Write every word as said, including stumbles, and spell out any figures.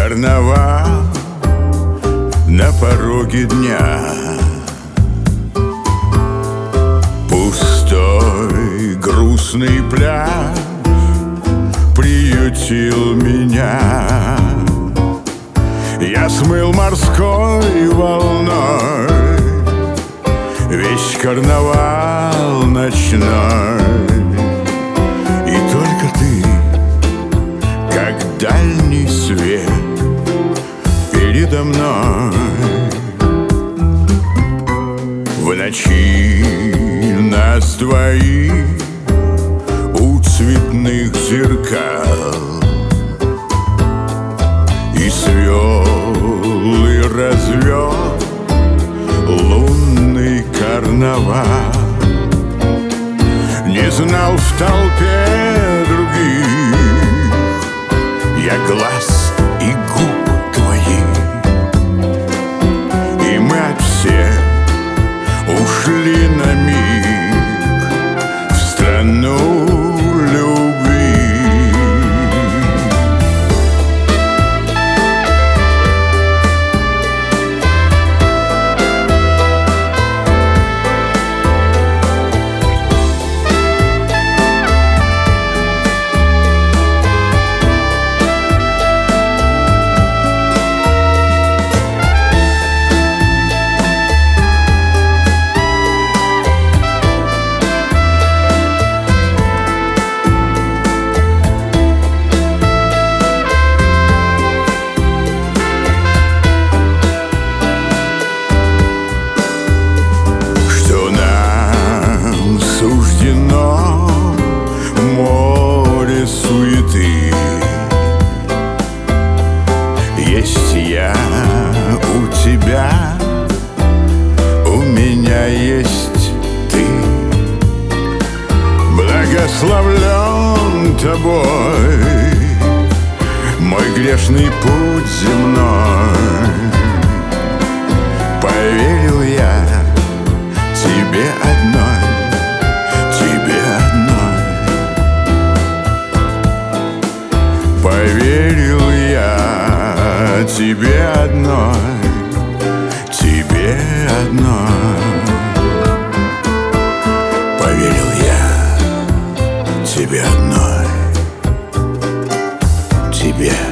Карнавал на пороге дня, пустой грустный пляж приютил меня. Я смыл морской волной весь карнавал ночной, и только ты, как дальний свет, передо мной. В ночи нас двоих у цветных зеркал, и свел и развел лунный карнавал. Не знал в толпе других я глаз и губ твоих, и мы от всех ушли на миг в страну любви. Суждено море суеты. Есть я у тебя, у меня есть ты. Благословлен тобой мой грешный путь земной. Поверил я тебе одной, поверил я тебе одной, тебе одной. Поверил я тебе одной, тебе